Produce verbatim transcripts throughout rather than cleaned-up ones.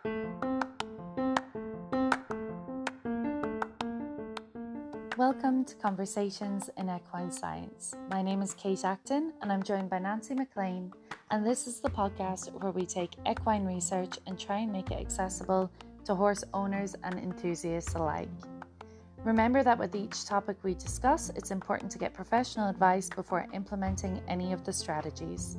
Welcome to Conversations in Equine Science. My name is Kate Acton and I'm joined by Nancy McLean, and this is the podcast where we take equine research and try and make it accessible to horse owners and enthusiasts alike. Remember that with each topic we discuss, it's important to get professional advice before implementing any of the strategies.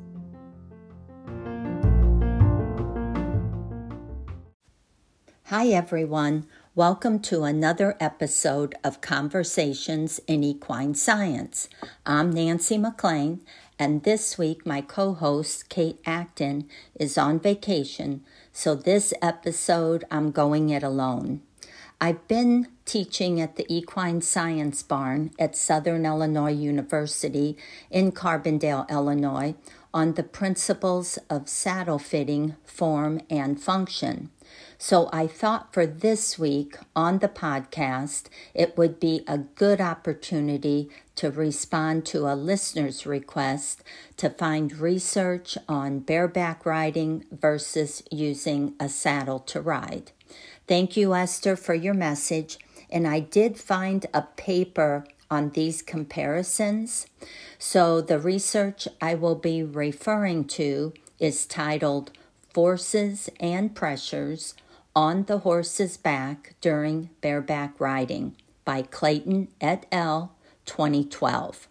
Hi everyone, welcome to another episode of Conversations in Equine Science. I'm Nancy McLean, and this week my co-host Kate Acton is on vacation, so this episode I'm going it alone. I've been teaching at the Equine Science Barn at Southern Illinois University in Carbondale, Illinois, on the principles of saddle fitting, form, and function. So I thought for this week on the podcast, it would be a good opportunity to respond to a listener's request to find research on bareback riding versus using a saddle to ride. Thank you, Esther, for your message. And I did find a paper on these comparisons. So the research I will be referring to is titled Forces and Pressures on the Horse's Back During Bareback Riding by Clayton et al. twenty twelve.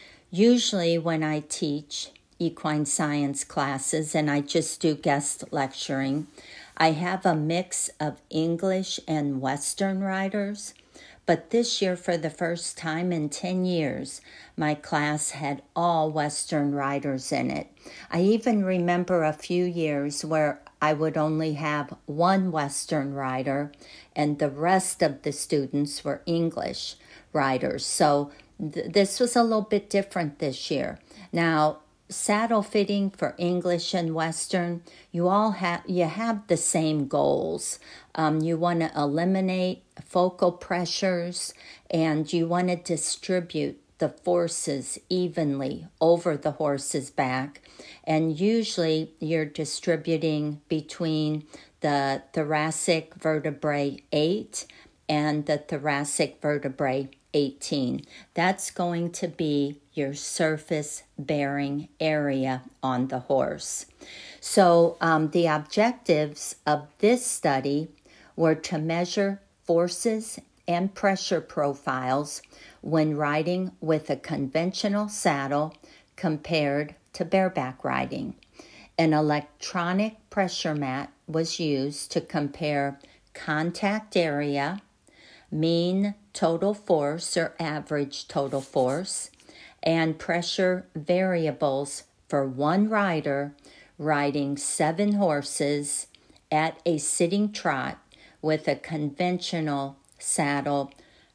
Usually when I teach equine science classes and I just do guest lecturing, I have a mix of English and Western riders. But this year, for the first time in ten years, my class had all Western riders in it. I even remember a few years where I would only have one Western rider and the rest of the students were English riders. So th- this was a little bit different this year. Now, saddle fitting for English and Western, you all have you have the same goals. Um, you want to eliminate focal pressures and you want to distribute the forces evenly over the horse's back. And usually you're distributing between the thoracic vertebrae eight and the thoracic vertebrae eighteen. That's going to be your surface bearing area on the horse. So um, the objectives of this study were to measure forces and pressure profiles when riding with a conventional saddle compared to bareback riding. An electronic pressure mat was used to compare contact area, mean total force or average total force, and pressure variables for one rider riding seven horses at a sitting trot with a conventional saddle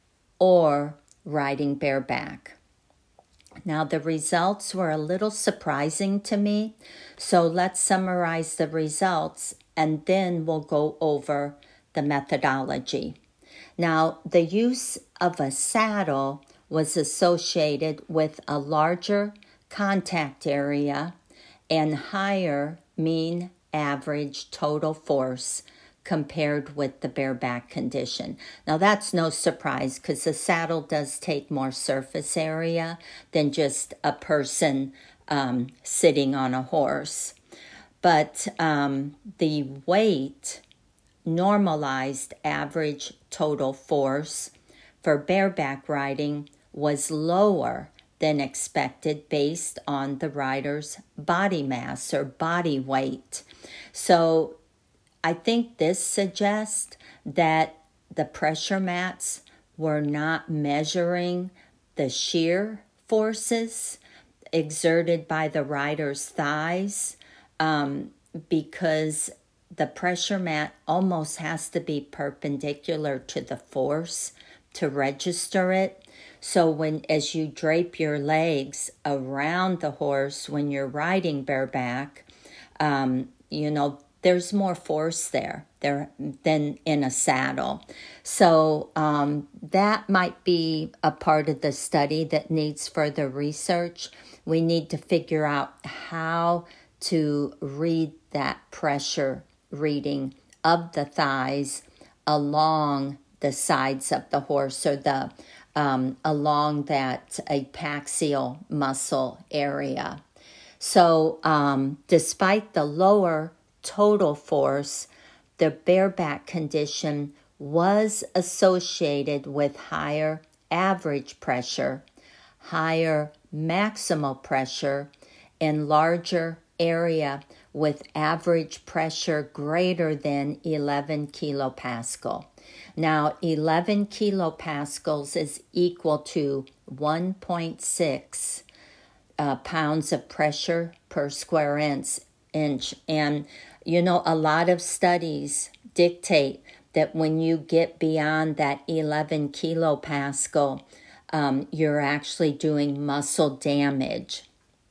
or riding bareback. Now, the results were a little surprising to me, so let's summarize the results and then we'll go over the methodology. Now, the use of a saddle was associated with a larger contact area and higher mean average total force compared with the bareback condition. Now, that's no surprise because the saddle does take more surface area than just a person um, sitting on a horse. But um, the weight normalized average total force for bareback riding was lower than expected based on the rider's body mass or body weight. So I think this suggests that the pressure mats were not measuring the shear forces exerted by the rider's thighs um, because the pressure mat almost has to be perpendicular to the force to register it. So when as you drape your legs around the horse when you're riding bareback, um, you know, there's more force there, there than in a saddle. So um, that might be a part of the study that needs further research. We need to figure out how to read that pressure reading of the thighs along the sides of the horse, or the um, along that epaxial muscle area. So um, despite the lower total force, the bareback condition was associated with higher average pressure, higher maximal pressure, and larger area with average pressure greater than eleven kilopascal. Now, eleven kilopascals is equal to one point six uh, pounds of pressure per square inch. inch. And, you know, a lot of studies dictate that when you get beyond that eleven kilopascal, um, you're actually doing muscle damage.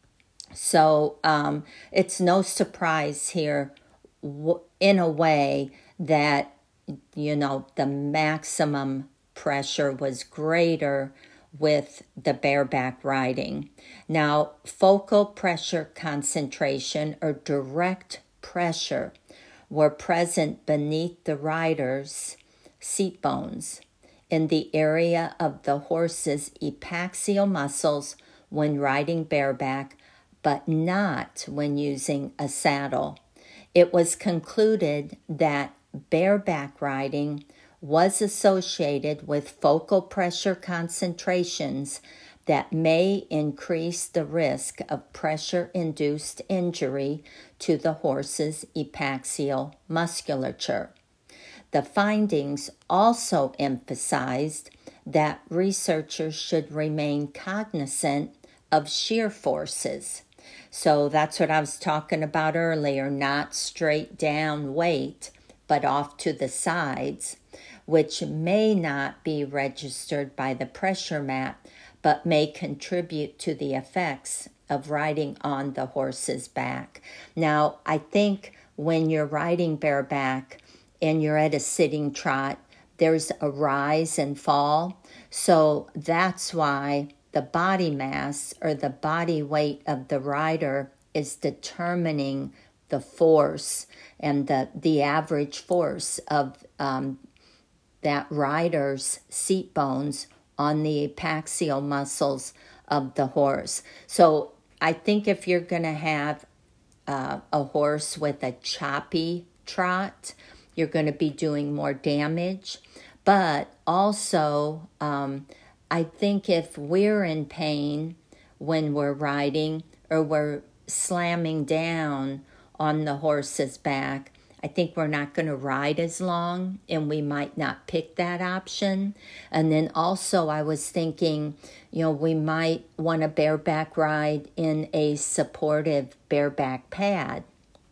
So um, it's no surprise here, w- in a way, that, you know, the maximum pressure was greater with the bareback riding. Now, focal pressure concentration or direct pressure were present beneath the rider's seat bones in the area of the horse's epaxial muscles when riding bareback, but not when using a saddle. It was concluded that bareback riding was associated with focal pressure concentrations that may increase the risk of pressure-induced injury to the horse's epaxial musculature. The findings also emphasized that researchers should remain cognizant of shear forces. So that's what I was talking about earlier, not straight down weight, but off to the sides, which may not be registered by the pressure map, but may contribute to the effects of riding on the horse's back. Now, I think when you're riding bareback and you're at a sitting trot, there's a rise and fall. So that's why the body mass or the body weight of the rider is determining the force and the, the average force of um, that rider's seat bones on the epaxial muscles of the horse. So I think if you're going to have uh, a horse with a choppy trot, you're going to be doing more damage. But also, um, I think if we're in pain when we're riding or we're slamming down on the horse's back, I think we're not going to ride as long, and we might not pick that option. And then also I was thinking, you know, we might want a bareback ride in a supportive bareback pad.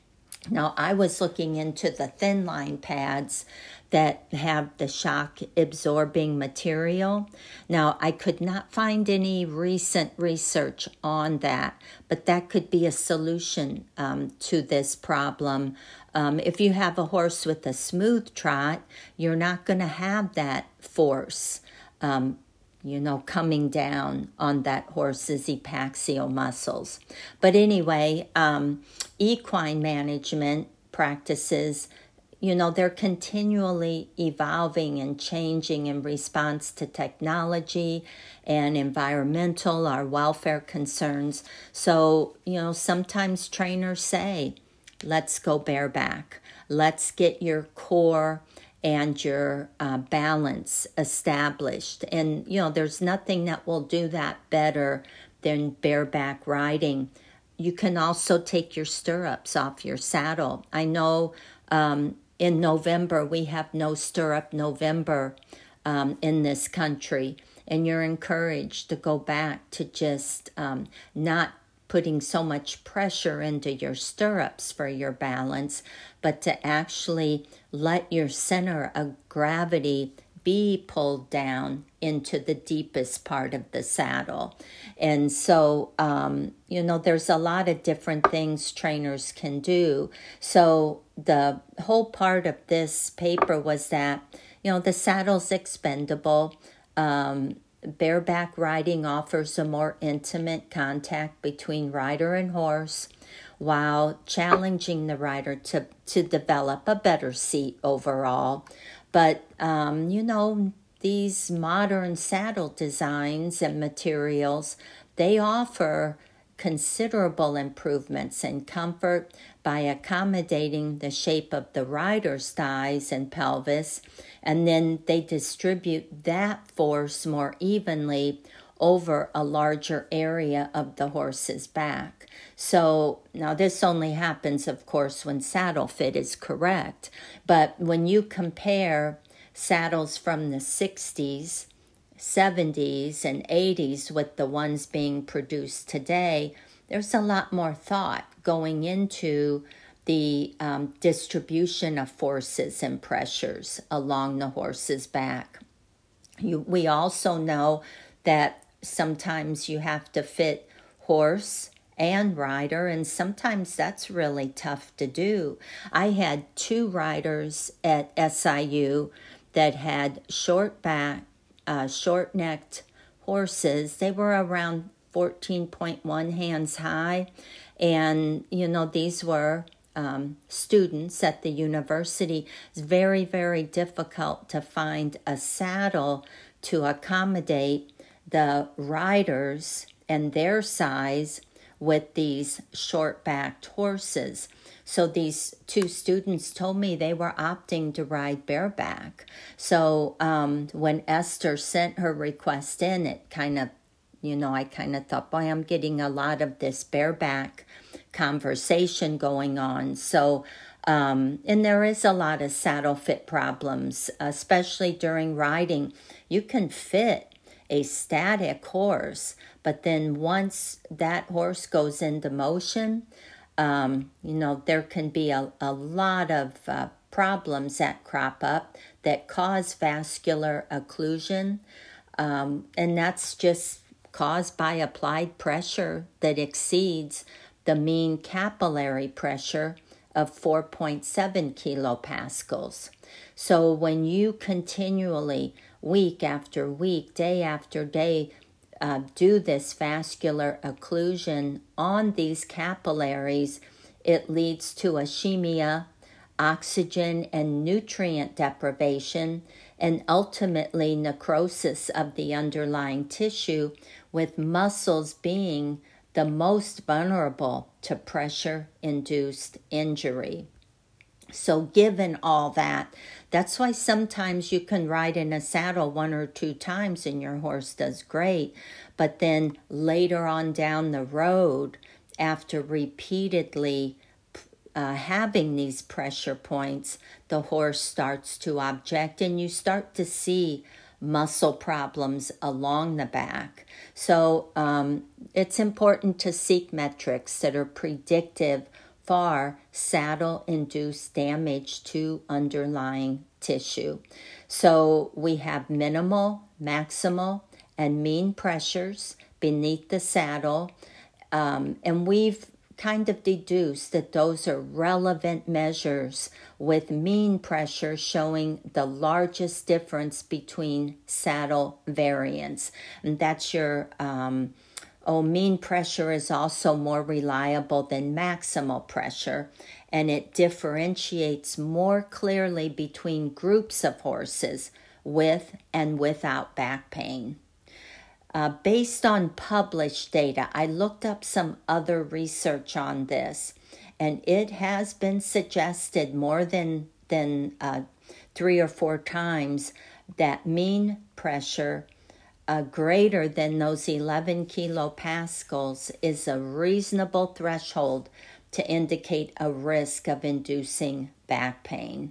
Now, I was looking into the thin line pads that have the shock absorbing material. Now, I could not find any recent research on that, but that could be a solution um, to this problem. Um, if you have a horse with a smooth trot, you're not going to have that force, um, you know, coming down on that horse's epaxial muscles. But anyway, um, equine management practices, you know, they're continually evolving and changing in response to technology and environmental or welfare concerns. So, you know, sometimes trainers say, let's go bareback. Let's get your core and your uh, balance established. And, you know, there's nothing that will do that better than bareback riding. You can also take your stirrups off your saddle. I know um, in November we have no stirrup November um, in this country, and you're encouraged to go back to just um, not putting so much pressure into your stirrups for your balance, but to actually let your center of gravity be pulled down into the deepest part of the saddle. And so, um, you know, there's a lot of different things trainers can do. So the whole part of this paper was that, you know, the saddle's expendable. Um, bareback riding offers a more intimate contact between rider and horse, while challenging the rider to, to develop a better seat overall. But, um, you know, these modern saddle designs and materials, they offer considerable improvements in comfort by accommodating the shape of the rider's thighs and pelvis, and then they distribute that force more evenly over a larger area of the horse's back. So now this only happens, of course, when saddle fit is correct, but when you compare saddles from the sixties, seventies, and eighties with the ones being produced today, there's a lot more thought going into the um, distribution of forces and pressures along the horse's back. You, we also know that sometimes you have to fit horse and rider, and sometimes that's really tough to do. I had two riders at S I U that had short back, uh, short-necked horses. They were around fourteen point one hands high, and you know these were um, students at the university. It's very, very difficult to find a saddle to accommodate the riders and their size with these short-backed horses. So these two students told me they were opting to ride bareback. So um, when Esther sent her request in, it kind of, you know, I kind of thought, boy, I'm getting a lot of this bareback conversation going on. So, um, and there is a lot of saddle fit problems, especially during riding. You can fit a static horse, but then once that horse goes into motion, um, you know, there can be a, a lot of uh, problems that crop up that cause vascular occlusion, um, and that's just caused by applied pressure that exceeds the mean capillary pressure of four point seven kilopascals. So when you continually, week after week, day after day, uh, do this vascular occlusion on these capillaries, it leads to ischemia, oxygen and nutrient deprivation, and ultimately necrosis of the underlying tissue, with muscles being the most vulnerable to pressure-induced injury. So given all that, that's why sometimes you can ride in a saddle one or two times and your horse does great, but then later on down the road, after repeatedly uh, having these pressure points, the horse starts to object and you start to see muscle problems along the back. So um, it's important to seek metrics that are predictive for saddle-induced damage to underlying tissue. So we have minimal, maximal, and mean pressures beneath the saddle, um, and we've kind of deduced that those are relevant measures, with mean pressure showing the largest difference between saddle variants. And that's your um, Oh, mean pressure is also more reliable than maximal pressure, and it differentiates more clearly between groups of horses with and without back pain. Uh, based on published data, I looked up some other research on this, and it has been suggested more than, than uh, three or four times that mean pressure Uh, greater than those eleven kilopascals is a reasonable threshold to indicate a risk of inducing back pain.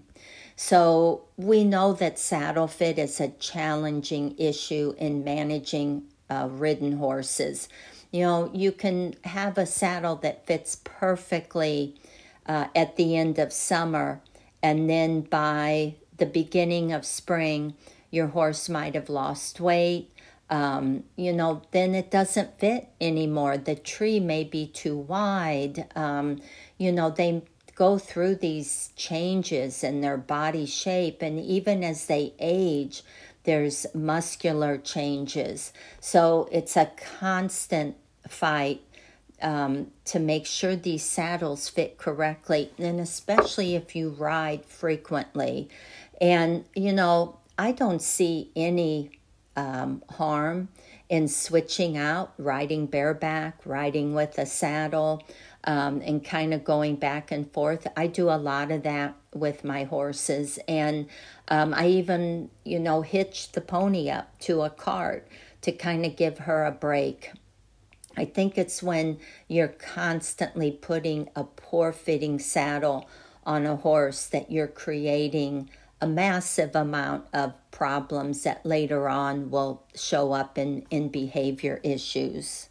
So we know that saddle fit is a challenging issue in managing uh, ridden horses. You know, you can have a saddle that fits perfectly uh, at the end of summer, and then by the beginning of spring, your horse might have lost weight. Um, you know, then it doesn't fit anymore. The tree may be too wide. Um, you know, they go through these changes in their body shape, and even as they age, there's muscular changes. So it's a constant fight um, to make sure these saddles fit correctly, and especially if you ride frequently. And, you know, I don't see any um, harm in switching out, riding bareback, riding with a saddle, um, and kind of going back and forth. I do a lot of that with my horses. And um, I even, you know, hitch the pony up to a cart to kind of give her a break. I think it's when you're constantly putting a poor fitting saddle on a horse that you're creating a massive amount of problems that later on will show up in, in behavior issues.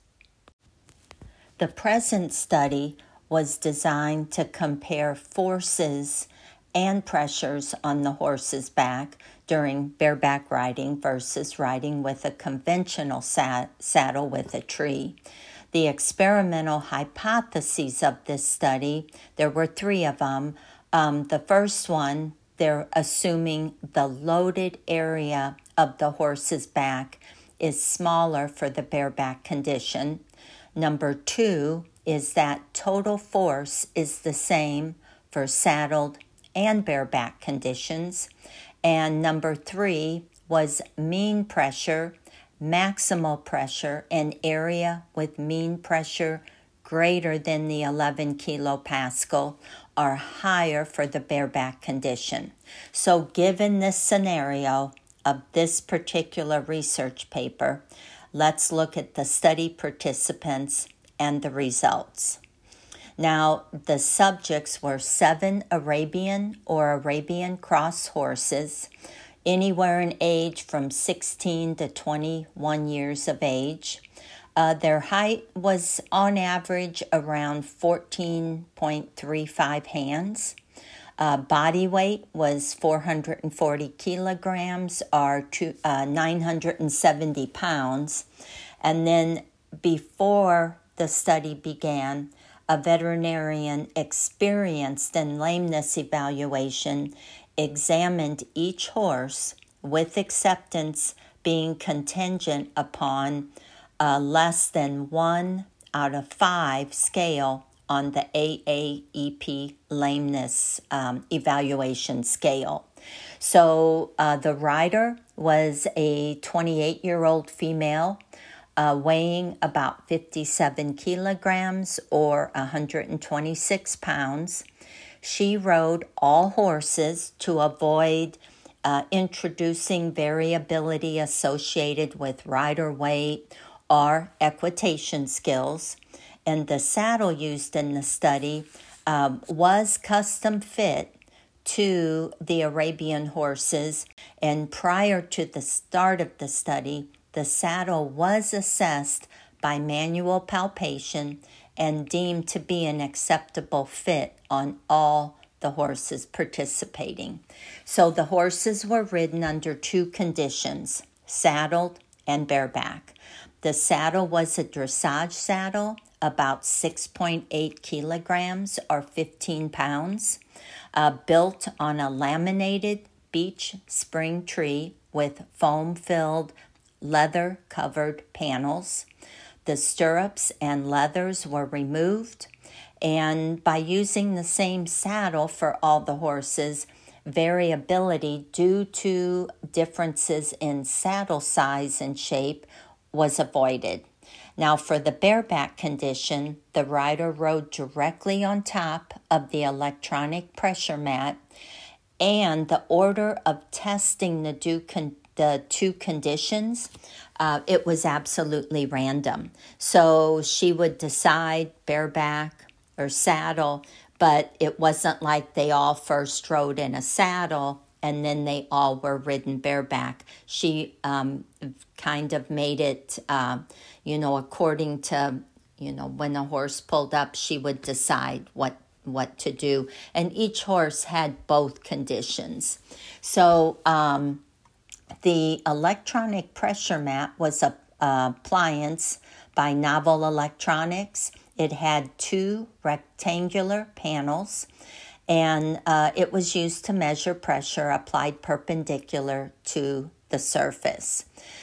The present study was designed to compare forces and pressures on the horse's back during bareback riding versus riding with a conventional sa- saddle with a tree. The experimental hypotheses of this study, there were three of them. Um, the first one, they're assuming the loaded area of the horse's back is smaller for the bareback condition. Number two is that total force is the same for saddled and bareback conditions. And number three was mean pressure, maximal pressure, and area with mean pressure greater than the eleven kilopascal are higher for the bareback condition. So given this scenario of this particular research paper, let's look at the study participants and the results. Now, the subjects were seven Arabian or Arabian cross horses, anywhere in age from sixteen to twenty-one years of age. Uh, their height was on average around fourteen point three five hands. Uh, body weight was four hundred forty kilograms or two, uh, nine hundred seventy pounds. And then before the study began, a veterinarian experienced in lameness evaluation examined each horse with acceptance being contingent upon a less than one out of five scale on the A A E P lameness um, evaluation scale. So uh, the rider was a twenty-eight-year-old female uh, weighing about fifty-seven kilograms or one hundred twenty-six pounds. She rode all horses to avoid uh, introducing variability associated with rider weight or equitation skills. And the saddle used in the study um, was custom fit to the Arabian horses. And prior to the start of the study, the saddle was assessed by manual palpation and deemed to be an acceptable fit on all the horses participating. So the horses were ridden under two conditions, saddled and bareback. The saddle was a dressage saddle, about six point eight kilograms or fifteen pounds, uh, built on a laminated beech spring tree with foam-filled, leather-covered panels. The stirrups and leathers were removed, and by using the same saddle for all the horses, variability due to differences in saddle size and shape was avoided. Now, for the bareback condition, the rider rode directly on top of the electronic pressure mat, and the order of testing the, do con- the two conditions, uh, it was absolutely random. So she would decide bareback or saddle, but it wasn't like they all first rode in a saddle and then they all were ridden bareback. She um, kind of made it, uh, you know, according to, you know, when a horse pulled up, she would decide what what to do. And each horse had both conditions. So um, the electronic pressure mat was a, a appliance by Novel Electronics. It had two rectangular panels, and uh, it was used to measure pressure applied perpendicular to the surface.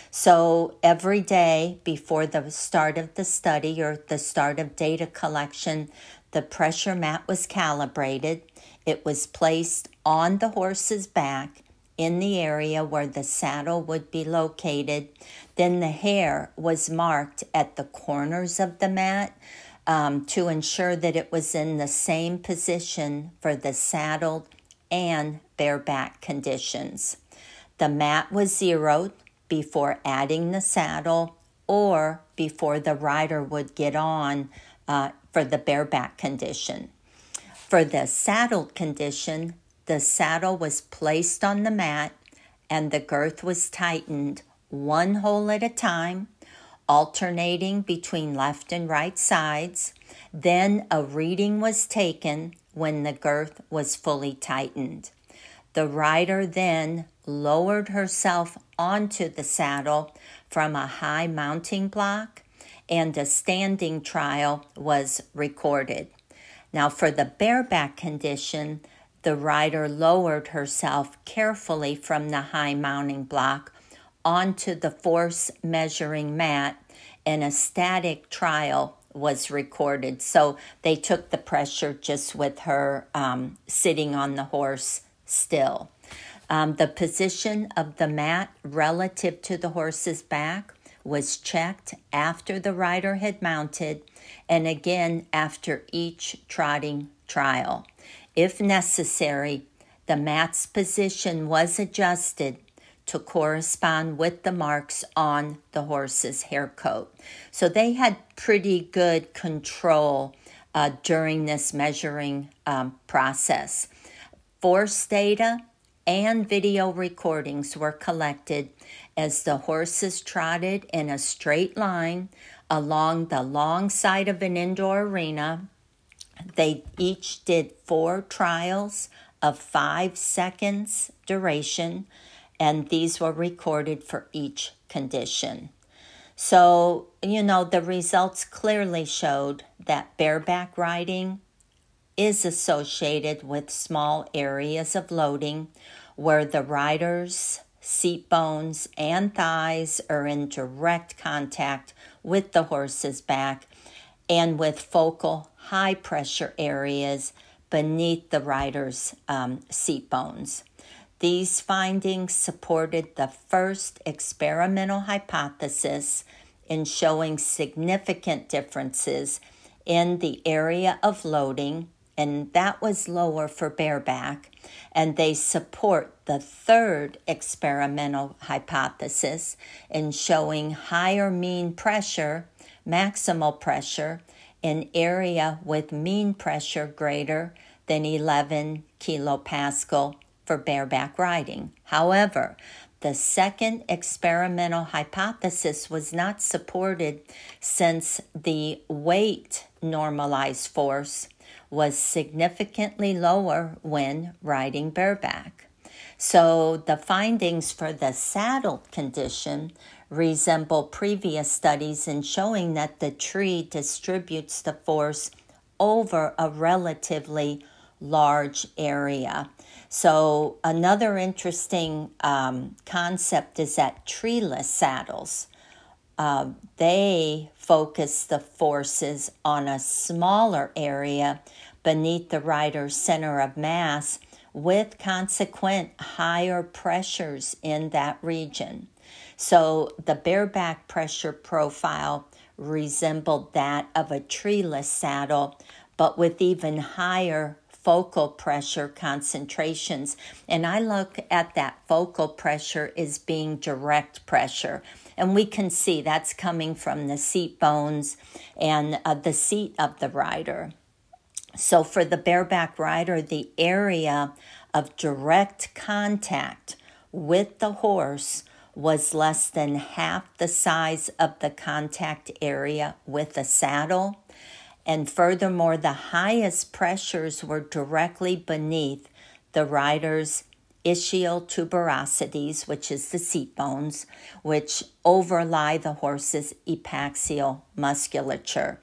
So every day before the start of the study or the start of data collection, the pressure mat was calibrated. It was placed on the horse's back in the area where the saddle would be located. Then the hair was marked at the corners of the mat um, to ensure that it was in the same position for the saddled and bareback conditions. The mat was zeroed before adding the saddle or before the rider would get on uh, for the bareback condition. For the saddled condition, the saddle was placed on the mat and the girth was tightened one hole at a time, alternating between left and right sides. Then a reading was taken when the girth was fully tightened. The rider then lowered herself onto the saddle from a high mounting block, and a standing trial was recorded. Now, for the bareback condition, the rider lowered herself carefully from the high mounting block onto the force measuring mat, and a static trial was recorded. So they took the pressure just with her um, sitting on the horse still. Um, the position of the mat relative to the horse's back was checked after the rider had mounted and again after each trotting trial. If necessary, the mat's position was adjusted to correspond with the marks on the horse's hair coat. So they had pretty good control uh, during this measuring um, process. Force data and video recordings were collected as the horses trotted in a straight line along the long side of an indoor arena. They each did four trials of five seconds duration, and these were recorded for each condition. So, you know, the results clearly showed that bareback riding is associated with small areas of loading where the rider's seat bones and thighs are in direct contact with the horse's back, and with focal high pressure areas beneath the rider's um, seat bones. These findings supported the first experimental hypothesis in showing significant differences in the area of loading, and that was lower for bareback, and they support the third experimental hypothesis in showing higher mean pressure, maximal pressure, in area with mean pressure greater than eleven kilopascal for bareback riding. However, the second experimental hypothesis was not supported since the weight normalized force was significantly lower when riding bareback. So the findings for the saddled condition resemble previous studies in showing that the tree distributes the force over a relatively large area. So another interesting um, concept is that treeless saddles, uh, they focus the forces on a smaller area beneath the rider's center of mass, with consequent higher pressures in that region. So the bareback pressure profile resembled that of a treeless saddle, but with even higher focal pressure concentrations. And I look at that focal pressure as being direct pressure. And we can see that's coming from the seat bones and uh, the seat of the rider. So for the bareback rider, the area of direct contact with the horse was less than half the size of the contact area with the saddle. And furthermore, the highest pressures were directly beneath the rider's ischial tuberosities, which is the seat bones, which overlie the horse's epaxial musculature.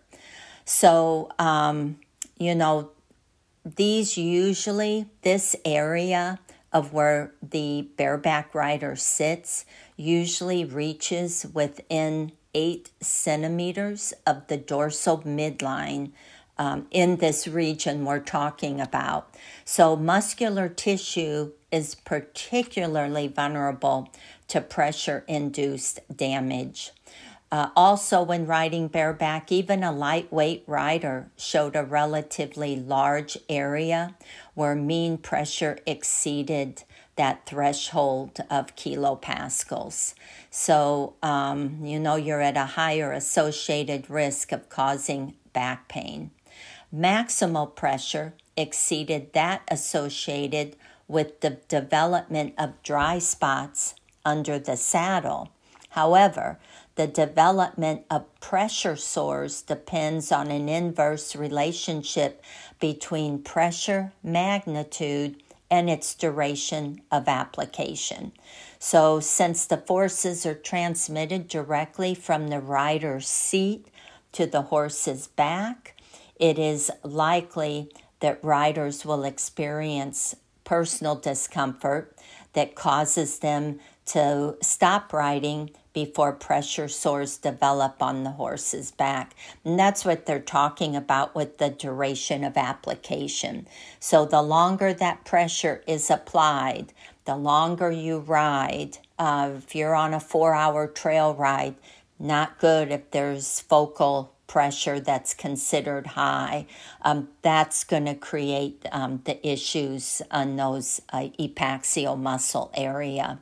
So, um, you know, these usually, this area of where the bareback rider sits usually reaches within eight centimeters of the dorsal midline um, in this region we're talking about. So muscular tissue is particularly vulnerable to pressure-induced damage. Uh, also, when riding bareback, even a lightweight rider showed a relatively large area where mean pressure exceeded that threshold of kilopascals. So, um, you know, you're at a higher associated risk of causing back pain. Maximal pressure exceeded that associated with the development of dry spots under the saddle. However, the development of pressure sores depends on an inverse relationship between pressure magnitude and its duration of application. So since the forces are transmitted directly from the rider's seat to the horse's back, it is likely that riders will experience personal discomfort that causes them to stop riding before pressure sores develop on the horse's back. And that's what they're talking about with the duration of application. So the longer that pressure is applied, the longer you ride. Uh, if you're on a four-hour trail ride, not good if there's focal pressure that's considered high. Um, that's going to create um, the issues on those uh, epaxial muscle area.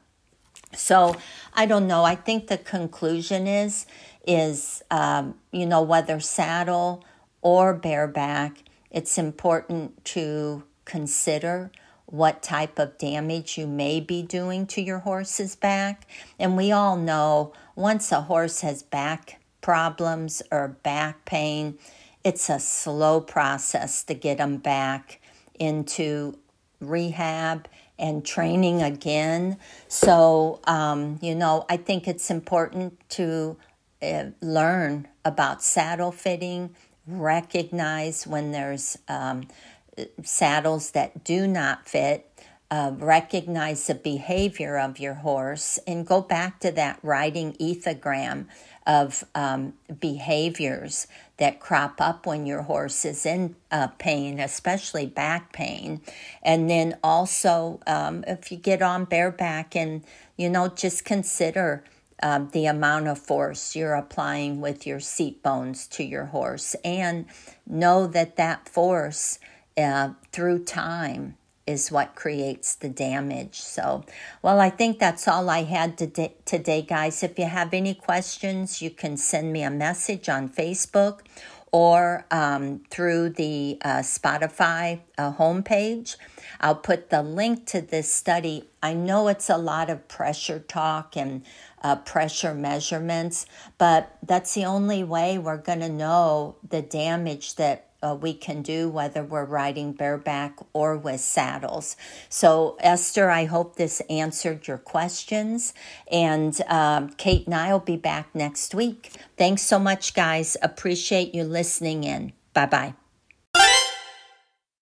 So I don't know. I think the conclusion is, is um, you know, whether saddle or bareback, it's important to consider what type of damage you may be doing to your horse's back. And we all know once a horse has back problems or back pain, it's a slow process to get them back into rehab and training again. So, um, you know, I think it's important to uh, learn about saddle fitting, recognize when there's um, saddles that do not fit, uh, recognize the behavior of your horse, and go back to that riding ethogram of um, behaviors that crop up when your horse is in uh, pain, especially back pain. And then also, um, if you get on bareback, and, you know, just consider um, the amount of force you're applying with your seat bones to your horse, and know that that force uh, through time is what creates the damage. So, well, I think that's all I had today, today, guys. If you have any questions, you can send me a message on Facebook or um, through the uh, Spotify uh, homepage. I'll put the link to this study. I know it's a lot of pressure talk and uh, pressure measurements, but that's the only way we're going to know the damage that Uh, we can do, whether we're riding bareback or with saddles. So, Esther, I hope this answered your questions. And um, Kate and I will be back next week. Thanks so much, guys. Appreciate you listening in. Bye-bye.